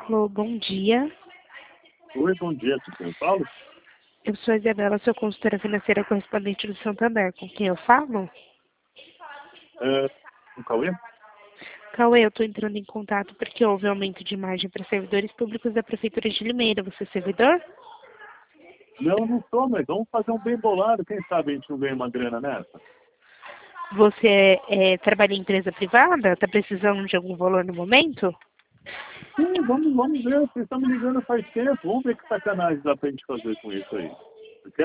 Alô, bom dia. Oi, bom dia, tudo bem, Paulo? Eu sou a Isabela, sou consultora financeira correspondente do Santander. Com quem eu falo? O Cauê? Cauê, eu estou entrando em contato porque houve aumento de margem para servidores públicos da Prefeitura de Limeira. Você é servidor? Não, não sou, mas vamos fazer um bem bolado. Quem sabe a gente não ganha uma grana nessa? Você trabalha em empresa privada? Está precisando de algum valor no momento? Sim, vamos ver. Vocês estão me ligando faz tempo. Vamos ver que sacanagem dá pra gente fazer com isso aí.